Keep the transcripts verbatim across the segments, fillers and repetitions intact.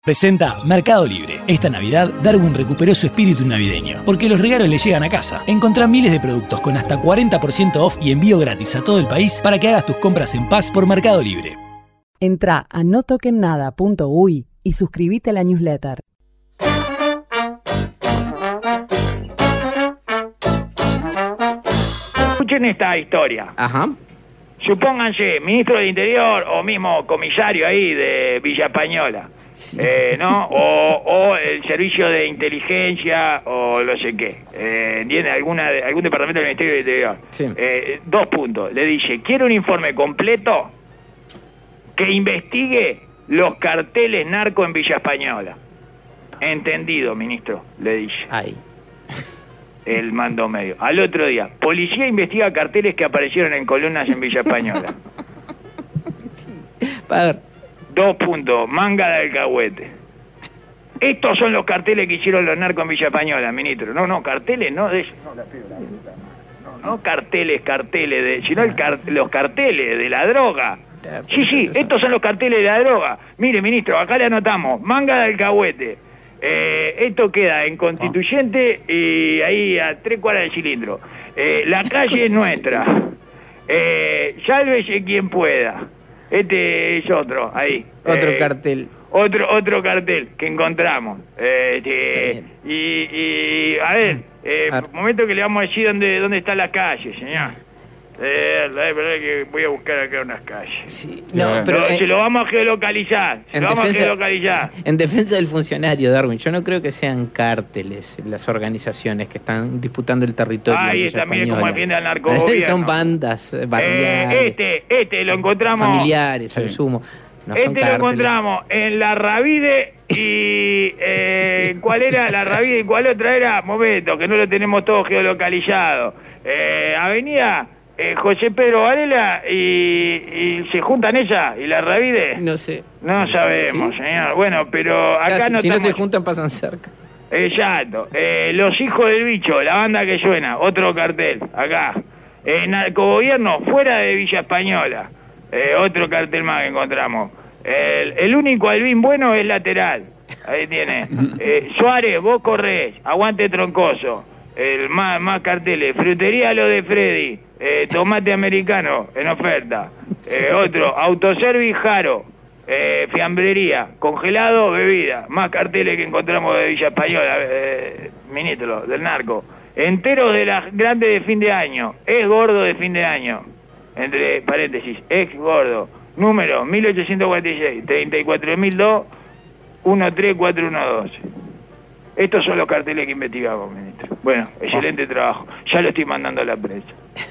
Presenta Mercado Libre. Esta Navidad, Darwin recuperó su espíritu navideño, porque los regalos le llegan a casa. Encontrá miles de productos con hasta cuarenta por ciento off y envío gratis a todo el país para que hagas tus compras en paz por Mercado Libre. Entrá a no toquen nada punto uy y suscríbete a la newsletter. Escuchen esta historia. Ajá. Supónganse, ministro del Interior o mismo comisario ahí de Villa Española. Sí. Eh, ¿no? O, o el servicio de inteligencia o no sé qué. Eh, ¿Entiende? Alguna, algún departamento del Ministerio del Interior. Sí. Eh, dos puntos. Le dice, quiero un informe completo que investigue los carteles narco en Villa Española. Entendido, ministro, le dice. Ay. El mando medio. Al otro día, policía investiga carteles que aparecieron en columnas en Villa Española. Sí. A ver. Dos puntos, manga de alcahuete. Estos son los carteles que hicieron los narcos en Villa Española, ministro. No, no, carteles, no de no, la no, no carteles, carteles, de, sino el car, los carteles de la droga. Sí, sí, estos son los carteles de la droga. Mire, ministro, acá le anotamos, manga de alcahuete. Eh, esto queda en Constituyente y ahí a tres cuadras del cilindro. Eh, la calle es nuestra. Eh, sálvese quien pueda. Este es otro, ahí. Otro eh, cartel. Otro otro cartel que encontramos. Eh, este, y, y, a ver, eh, a ver, momento que le vamos a decir dónde, dónde está la calle, señor. Eh, la verdad que voy a buscar acá unas calles. Sí, no, pero no, en, se lo vamos a geolocalizar. Se lo vamos defensa, a geolocalizar. En defensa del funcionario, Darwin, yo no creo que sean cárteles las organizaciones que están disputando el territorio. Ahí está, mire cómo defiende al narcogobierno. Son bandas barriales. Eh, este, este lo encontramos. Familiares, sí. Al sumo. No este son lo cárteles. encontramos en la Ravide y... Eh, ¿cuál era la Ravide y cuál otra era? Momento, que no lo tenemos todo geolocalizado. Eh, avenida... Eh, José Pedro Varela y, y se juntan ella y la Ravide. No sé. No, no sabemos, ¿sí? Señor. Bueno, pero acá Casi, no si estamos... no se juntan pasan cerca. Exacto. Eh, Los Hijos del Bicho, la banda que suena, otro cartel, acá. Eh, narcogobierno fuera de Villa Española, eh, otro cartel más que encontramos. El, el único Albín bueno es lateral. Ahí tiene. Eh, Suárez, vos corrés, aguante Troncoso. El más, más carteles, frutería lo de Freddy, eh, tomate americano en oferta, eh, otro, autoservice Jaro, eh, fiambrería, congelado, bebida, más carteles que encontramos de Villa Española, eh, ministro del narco, enteros de las grandes de fin de año, es gordo de fin de año, entre paréntesis, ex gordo, número mil ochocientos cuarenta y seis, treinta y cuatro mil dos, trece cuatro uno dos. Estos son los carteles que investigamos, ministro. Bueno, excelente trabajo. Ya lo estoy mandando a la prensa.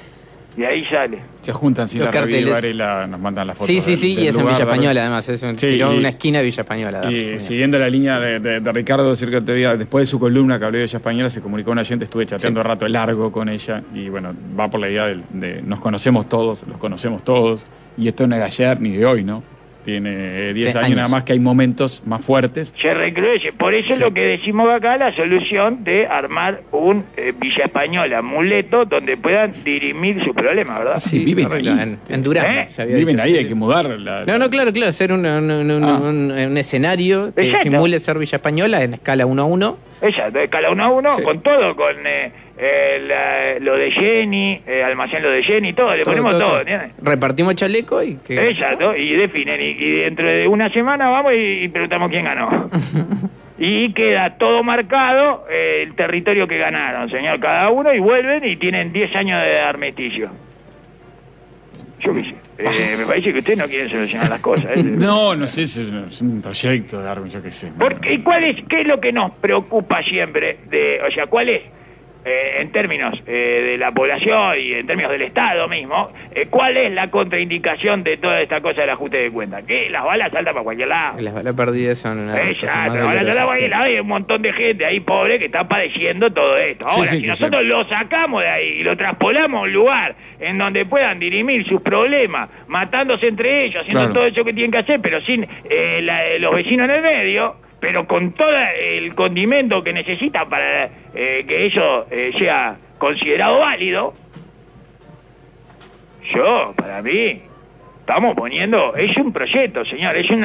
Y ahí sale. Se juntan si la Ravide y Varela nos mandan las fotos. Sí, sí, sí, del, del y es en Villa Española, de... además. Es un, sí, tiró y, una esquina de Villa Española. Y Española. Siguiendo la línea de, de, de Ricardo, decir que te diga, después de su columna que hablé de Villa Española, se comunicó una gente, estuve chateando sí. rato largo con ella. Y bueno, va por la idea de, de nos conocemos todos, los conocemos todos. Y esto no es de ayer ni de hoy, ¿no? Tiene diez años, años nada más, que hay momentos más fuertes. Se recrudece. Por eso sí. es lo que decimos acá, la solución de armar un eh, Villa Española muleto donde puedan dirimir sus problemas, ¿verdad? Sí, sí viven ahí. En, en Durazno. ¿Eh? Se había viven dicho, ahí, sí. hay que mudar. La, no, no, claro, claro. Hacer un, un, un, ah. un, un escenario que Exacto. simule ser Villa Española en escala uno a uno. Exacto, escala uno a uno, sí. con todo, con... Eh, Eh, la, lo de Jenny, eh, almacén lo de Jenny, todo, le todo, ponemos todo, todo, ¿entiendes? Repartimos chaleco y que... Exacto, y definen, y, y dentro de una semana vamos y, y preguntamos quién ganó. Y queda todo marcado, eh, el territorio que ganaron, señor, cada uno, y vuelven y tienen diez años de armisticio. Yo qué sé. Eh, me parece que ustedes no quieren solucionar las cosas. ¿eh? No, no sé, es, es un proyecto de Darwin, yo qué sé. Porque, ¿y cuál es, qué es lo que nos preocupa siempre? De, o sea, ¿cuál es? Eh, en términos eh, de la población y en términos del Estado mismo, eh, ¿cuál es la contraindicación de toda esta cosa del ajuste de cuentas? Que las balas saltan para cualquier lado. Las balas perdidas son una eh, cosa más las balas saltan para cualquier lado y hay un montón de gente ahí pobre que está padeciendo todo esto. Ahora, sí, sí, si nosotros sí. lo sacamos de ahí y lo traspolamos a un lugar en donde puedan dirimir sus problemas, matándose entre ellos, haciendo claro. todo eso que tienen que hacer, pero sin eh, la, los vecinos en el medio... pero con todo el condimento que necesita para eh, que eso eh, sea considerado válido, yo, para mí, estamos poniendo, es un proyecto, señor, es una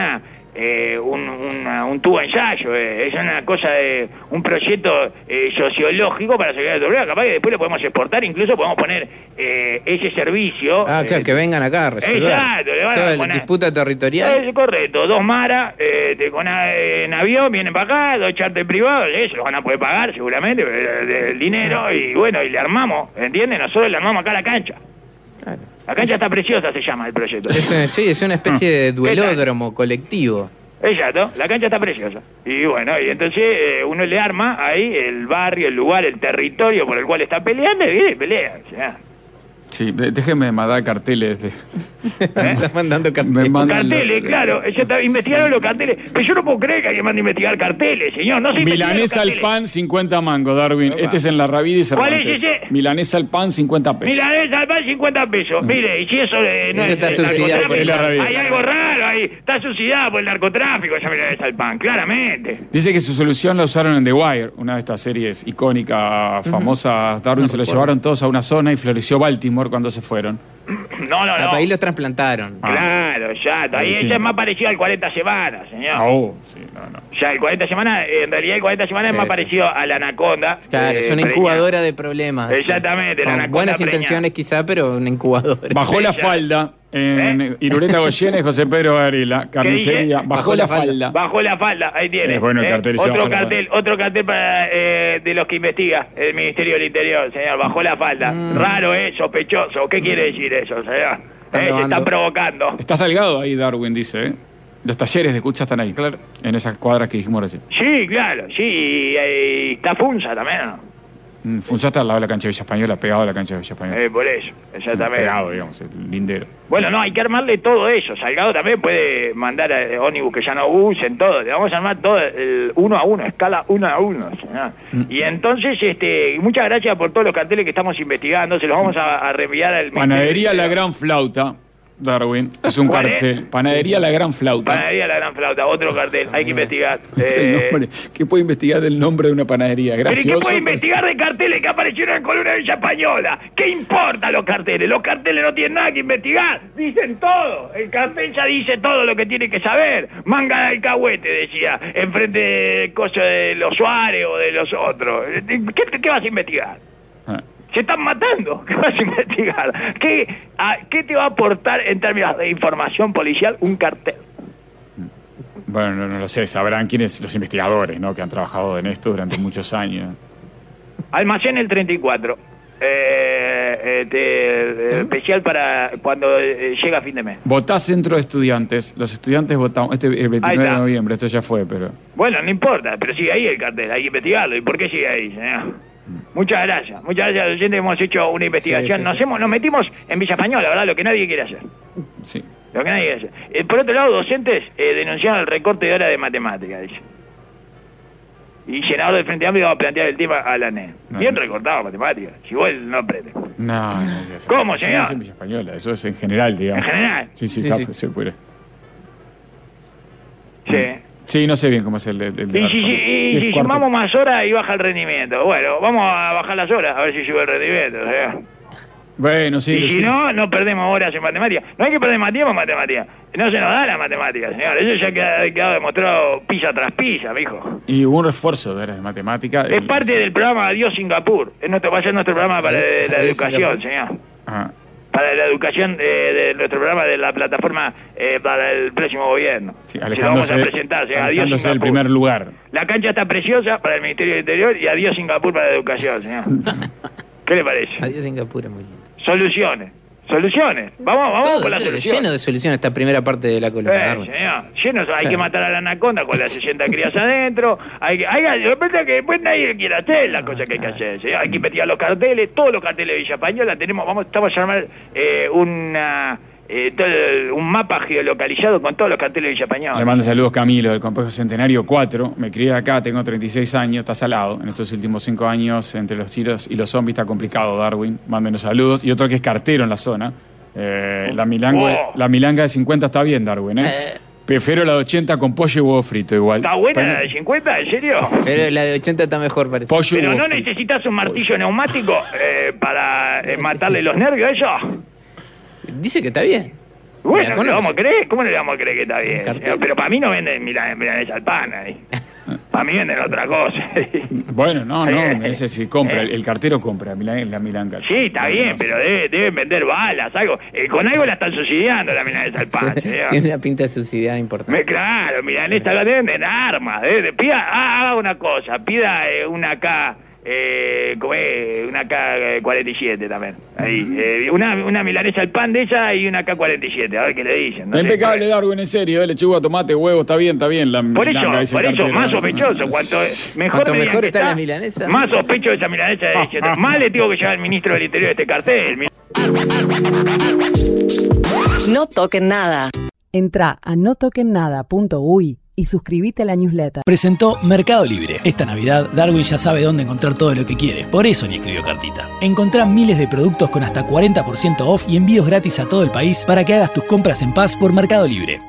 eh, un, una, un tubo ensayo, eh. es una cosa de un proyecto eh, sociológico para sacar el problema. Capaz que después lo podemos exportar, incluso podemos poner eh, ese servicio. Ah, claro, eh, que vengan acá a resolver. Exacto, le van toda a la poner. disputa territorial. Es correcto, dos maras eh, de, con, eh, en avión vienen para acá, dos charter privados, eso lo van a poder pagar seguramente, eh, el dinero, y bueno, y le armamos, ¿entiendes? Nosotros le armamos acá la cancha. Claro. La cancha está preciosa, se llama el proyecto. Es una- sí, es una especie de duelódromo colectivo. Exacto, la cancha está preciosa. Y bueno, y entonces eh, uno le arma ahí el barrio, el lugar, el territorio por el cual está peleando y viene y pelea. O sea, Sí, de- déjeme mandar carteles. De, ¿eh? Estás mandando me carteles. mandan Carteles, lo- claro, ya está, investigaron los carteles. Pero yo no puedo creer que alguien mande a investigar carteles, señor. No se investigan los Milanesa al carteles. pan, cincuenta mangos, Darwin. Este es en la Ravida y ¿Cuál es Cervantes. ese? Milanesa al pan, cincuenta pesos. Milanesa al pan, cincuenta pesos. Mire, y si eso eh, no Eso es está eh, subsidiado por el narcotráfico, Arrabía. hay algo raro ahí. Está subsidiado por el narcotráfico esa milanesa al pan, claramente. Dice que su solución la usaron en The Wire, una de estas series icónicas, famosas. Darwin se lo llevaron todos a una zona y floreció Baltimore cuando se fueron. No, no, Ah, no. ahí los trasplantaron. Claro, ya, está. Ahí ella es más parecido al cuarenta semanas, señor. Ah, oh, sí, no, no. Ya, el cuarenta semanas, en realidad el cuarenta semanas Sí, es más sí. parecido a la anaconda. Claro, eh, es una preñada. incubadora de problemas. Exactamente, la Con anaconda buenas preñada. intenciones quizá, pero una incubadora. Bajó la Sí, ya. falda en ¿Eh? Irureta Goyenes, José Pedro Varela, carnicería. dice? Bajó, Bajó la la falda. falda. Bajó la falda, ahí tiene. Es bueno el ¿eh? cartel, se Otro baja la cartel, otro cartel para eh, de los que investiga el Ministerio del Interior, señor. Bajó la falda. Mm. Raro, ¿eh? Sospechoso. ¿Qué quiere decir eso, señor? Están Eh, se robando. están provocando. Está salgado ahí, Darwin, dice. ¿eh? Los talleres de escucha están ahí, claro. En esas cuadras que dijimos recién. Sí, claro, sí. Y, y está Funza también, ¿no? Mm, Funza está al lado de la cancha de Villa Española, pegado a la cancha de Villa Española. Eh, por eso, exactamente. Pegado, digamos, el lindero. Bueno, no, hay que armarle todo eso. Salgado también puede mandar a ónibus que ya no usen, todo. Le vamos a armar todo el uno a uno, escala uno a uno. señor. Y entonces, este, muchas gracias por todos los carteles que estamos investigando. Se los vamos a, a reenviar al Panadería La Ministerio. Gran Flauta, Darwin. Es un ¿Cuál es? cartel. Panadería La Gran Flauta. Panadería La Gran Flauta, otro cartel. Hay que investigar. Es el Eh, nombre. ¿Qué puede investigar del nombre de una panadería? Pero ¿y Gracioso. qué puede investigar de carteles que aparecieron en Columna de Villa Española? ¿Qué importa los carteles? Los carteles no tienen nada que investigar. Dicen todo. El cartel ya dice todo lo que tiene que saber. Manga de alcahuete, decía, enfrente del coso de los Suárez o de los otros. ¿Qué, qué vas a investigar? Ah. Se están matando. ¿Qué vas a investigar? ¿Qué, a- ¿Qué te va a aportar en términos de información policial un cartel? Bueno, no, no lo sé. Sabrán quiénes los investigadores, ¿no? Que han trabajado en esto durante muchos años. Almacén el treinta y cuatro. Eh, este, eh, especial para cuando eh, llega fin de mes. Votá Centro de Estudiantes. Los estudiantes votamos. Este el Ahí veintinueve de está. noviembre. Esto ya fue, pero. Bueno, no importa, pero sigue ahí el cartel, hay que investigarlo. ¿Y por qué sigue ahí, señor? Muchas gracias, muchas gracias a los oyentes. Hemos hecho una investigación. Sí, sí, nos, sí. hemos, nos metimos en Villa Española, ¿verdad? Lo que nadie quiere hacer. Sí. Lo que nadie quiere hacer. Eh, por otro lado, docentes eh, denunciaron el recorte de horas de matemática, dice. Y senador del Frente Amplio va a plantear el tema a la N E. No, Bien no. recortado matemáticas, si igual no aprende. No, no. eso- ¿Cómo, eso señor? No es en Villa Española, eso es en general, digamos. ¿En general? Sí, sí, Sí, está, sí. se puede. Sí. Sí, no sé bien cómo es el, el, el de Y si, Garzón. si- y Que es si cuarto- sumamos más horas y baja el rendimiento. Bueno, vamos a bajar las horas, a ver si sube el rendimiento. o sea. Bueno, sí. Y sí. si no, no perdemos horas en matemáticas. No hay que perder más tiempo en matemáticas. No se nos da la matemática, señor. Eso ya queda, quedado demostrado pisa tras pisa, mijo. Y hubo un refuerzo de las matemáticas. Es parte del programa Adiós Singapur. Es nuestro, va a ser nuestro programa para Adiós, la Adiós, educación, Singapur. señor. Ajá. Para la educación eh, de nuestro programa de la plataforma eh, para el próximo gobierno. Sí, Se lo vamos alejándose, a presentar, señor. Adiós alejándose del Singapur. primer lugar. La cancha está preciosa para el Ministerio del Interior y adiós Singapur para la educación, señor. ¿Qué le parece? Adiós Singapur es muy lindo. Soluciones. Soluciones. Vamos, vamos Todo, con las todo, soluciones. lleno de soluciones esta primera parte de la columna. Eh, Darwin. señor, lleno, hay Claro. que matar a la anaconda con las sesenta crías adentro. Hay que, hay, de repente que después nadie quiere hacer las cosas que hay que hacer. señor. Hay que investigar los carteles, todos los carteles de Villa Española. Tenemos, vamos, estamos a armar eh, una, eh, todo el- un mapa geolocalizado con todos los carteles de Villa Española. Le mando saludos Camilo, del Complejo Centenario cuatro. Me crié acá, tengo treinta y seis años, está salado. En estos últimos cinco años, entre los tiros y los zombies, está complicado, Darwin. Mándenos saludos. Y otro que es cartero en la zona. Eh, la, milanga, Oh. la milanga de cincuenta está bien, Darwin, ¿eh? Eh. Prefiero la de ochenta con pollo y huevo frito igual. ¿Está buena Pero- la de cincuenta? ¿En serio? Pero la de ochenta está mejor, parece. Pollo y Pero huevo no frito. necesitas un martillo neumático eh, para eh, matarle los nervios a ellos. Dice que está bien. Bueno, ¿no le vamos a creer? ¿Cómo no le vamos a creer que está bien? Cartel. Pero para mí no venden milan- milanesa al pan ahí. Para mí venden otra cosa. Bueno, no, no, Eh, ese sí compra, eh. el, el cartero compra Milán- la Milanga. Sí, está bien, pero debe- deben vender balas, algo. Eh, con algo la están subsidiando la milanesa al pan, señor. Tiene una pinta de subsidiada importante. Me- Claro, milanesa la deben vender armas. eh, Pida, ah, haga una cosa, pida eh, una K, eh, como es, una K cuarenta y siete también. Ahí, eh, una, una milanesa al pan de ella y una K cuarenta y siete, a ver qué le dicen. no Está sé, impecable, por- Darwin, en serio, eh, lechuga, tomate, huevo, está bien, está bien. La Por eso, Milanga, dice por el eso, cartero. más sospechoso. Cuanto mejor, Cuanto me digan mejor que está la milanesa. más sospecho de esa milanesa. de ella. Más le tengo que llevar al ministro del Interior de este cartel. No toquen nada. Entrá a no toquen nada punto uy y suscríbete a la newsletter. Presentó Mercado Libre. Esta Navidad, Darwin ya sabe dónde encontrar todo lo que quiere. Por eso ni escribió cartita. Encontrá miles de productos con hasta cuarenta por ciento off y envíos gratis a todo el país para que hagas tus compras en paz por Mercado Libre.